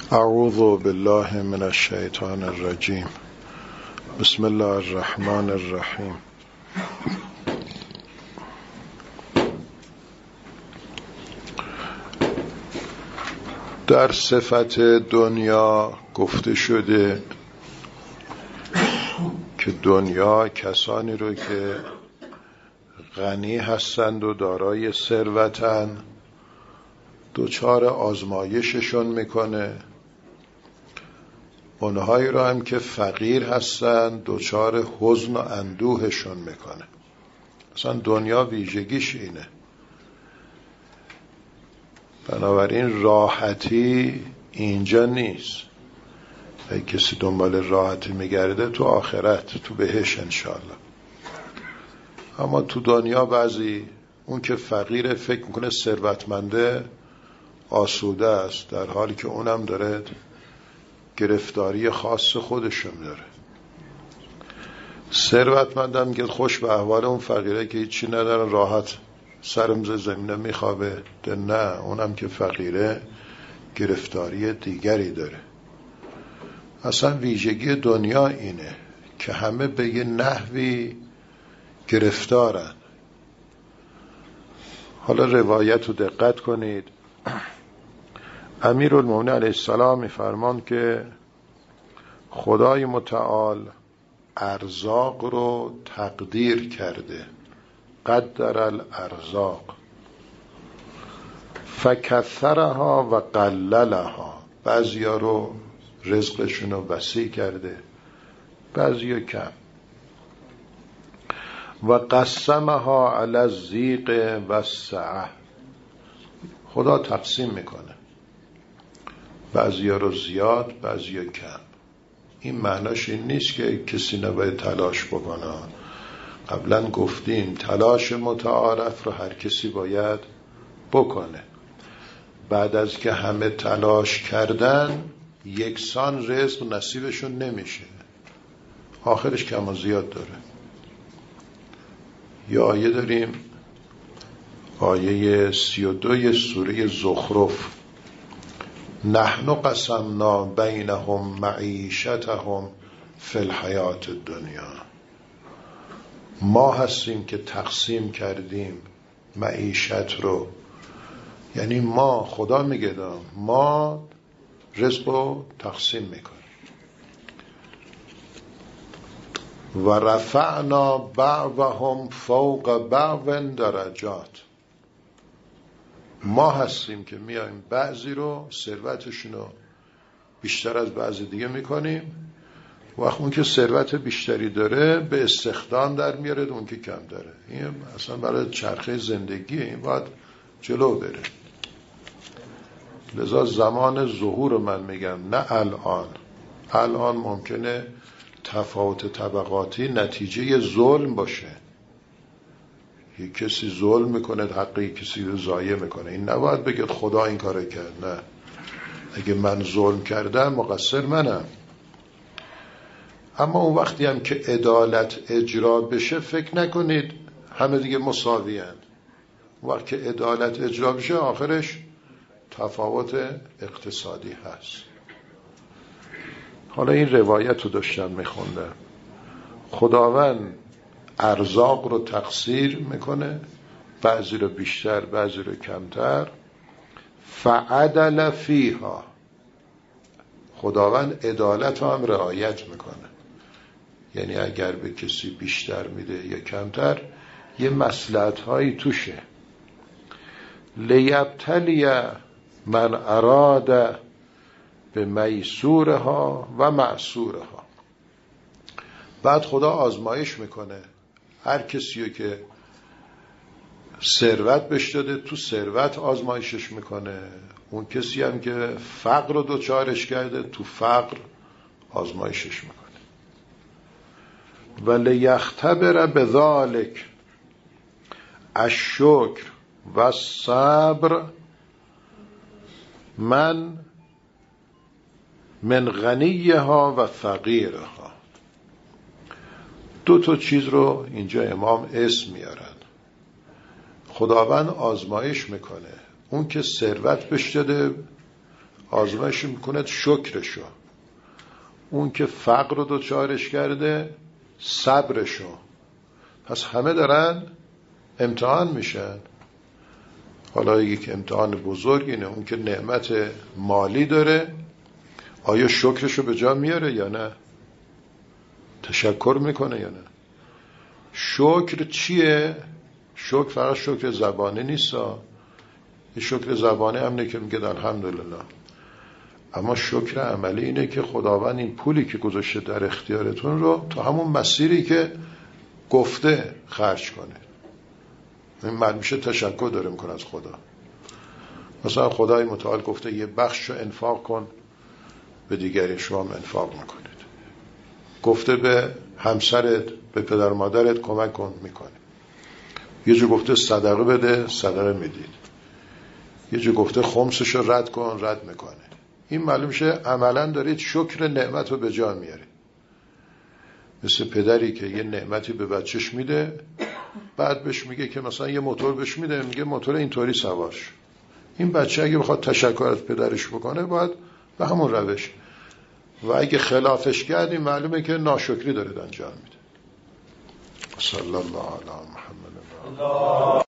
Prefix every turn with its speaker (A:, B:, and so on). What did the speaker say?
A: اعوذ بالله من الشیطان الرجیم. بسم الله الرحمن الرحیم. در صفت دنیا گفته شده که دنیا کسانی رو که غنی هستند و دارای ثروتند دوچار آزمایششون میکنه، اونهایی رو هم که فقیر هستند دوچار حزن و اندوهشون میکنه. اصلا دنیا ویژگیش اینه. بنابراین راحتی اینجا نیست. اگه کسی دنبال راحتی میگرده تو آخرت، تو بهش انشاءالله. اما تو دنیا بعضی اون که فقیره فکر میکنه ثروتمنده آسوده است، در حالی که اونم داره گرفتاری خاص خودشون داره. ثروتمندم میگه خوش به احوال اون فقیره که هیچی نداره، راحت سرمز زمینه میخوابه. نه، اونم که فقیره گرفتاری دیگری داره. اصلا ویژگی دنیا اینه که همه به یه نحوی گرفتارن. حالا روایت رو دقت کنید. امیرالمومنین علیه السلام میفرمان که خدای متعال ارزاق رو تقدیر کرده، قدر الارزاق فکثرها و قللها. بعضیا رو رزقشون رو وسیع کرده، بعضیا کم. و قسمها علی الضیق و السعه. خدا تقسیم میکنه، بعضیا رو زیاد بعضیا کم. این معناش این نیست که کسی نباید تلاش بکنه. قبلا گفتیم تلاش متعارف رو هر کسی باید بکنه. بعد از که همه تلاش کردن یکسان رزق نصیبشون نمیشه، آخرش کم و زیاد داره. یا آیه داریم، آیه 32 سوره زخرف: نحن قسمنا بینهم معیشتهم فی الحیات الدنیا. ما هستیم که تقسیم کردیم معیشت رو، یعنی ما، خدا میگه ما رزق رو تقسیم میکنیم. و رفعنا بعضهم فوق بعض درجات. ما هستیم که میایم بعضی رو ثروتشون رو بیشتر از بعضی دیگه میکنیم. وقت اون که ثروت بیشتری داره به استخدام در میاره، اون که کم داره. این اصلا برای چرخه زندگی این باید جلو بره. لذا زمان ظهور من میگم، نه الان ممکنه تفاوت طبقاتی نتیجه ظلم باشه. یک کسی ظلم میکنه، حقی کسی رو ضایع میکنه. این نباید بگید خدا این کار کرد. نه، اگه من ظلم کردم مقصر منم. اما اون وقتی هم که عدالت اجرا بشه فکر نکنید همه دیگه مساوی هستند. اون وقت که عدالت اجرا بشه آخرش تفاوت اقتصادی هست. حالا این روایت رو داشتم میخوندم. خداوند ارزاق رو تقسیم میکنه، بعضی رو بیشتر بعضی رو کمتر. فعدل فیها. خداوند عدالت هم رعایت میکنه، یعنی اگر به کسی بیشتر میده یا کمتر یه مصلحت هایی توشه. لیبتلی من اراد به میسورها و معسورها. بعد خدا آزمایش میکنه هر کسیو که ثروت بهش داده، تو ثروت آزمایشش میکنه. اون کسی هم که فقر رو دوچارش کرده تو فقر آزمایشش میکنه. ولی یختبر بذالک الشکر و الصبر من غنیها و فقیرها. دو تا چیز رو اینجا امام اسم میارن. خداوند آزمایش میکنه اون که ثروت بهش داده آزمایش میکنه شکرشو. اون که فقر رو دوچارش کرده صبرشو. پس همه دارن امتحان میشن. حالا یک امتحان بزرگ اینه، اون که نعمت مالی داره آیا شکرشو به جا میاره یا نه؟ تشکر میکنه یا نه؟ شکر چیه؟ شکر فقط شکر زبانه نیست. یه شکر زبانه هم نه که میگه الحمدلله، اما شکر عملی اینه که خداوند این پولی که گذاشته در اختیارتون رو تا همون مسیری که گفته خرج کنید. این میشه تشکر داره میکنه از خدا. مثلا خدای متعال گفته یه بخش رو انفاق کن، به دیگری شما هم انفاق میکنید. گفته به همسرت، به پدر مادرت کمک کن، میکنی. یه جو گفته صدقه بده، صدقه میدید. یه جو گفته خمسش رو رد کن، رد میکنه. این معلوم شه عملا دارید شکر نعمت رو به جا میارید. مثل پدری که یه نعمتی به بچهش میده، بعد بهش میگه که مثلا یه موتور بهش میده، میگه موتور اینطوری سوار شو. این بچه اگه بخواد تشکر از پدرش بکنه باید به همون روش، و اگه خلافش کرد این معلومه که ناشکری داره انجام میده. صلی الله علی محمد.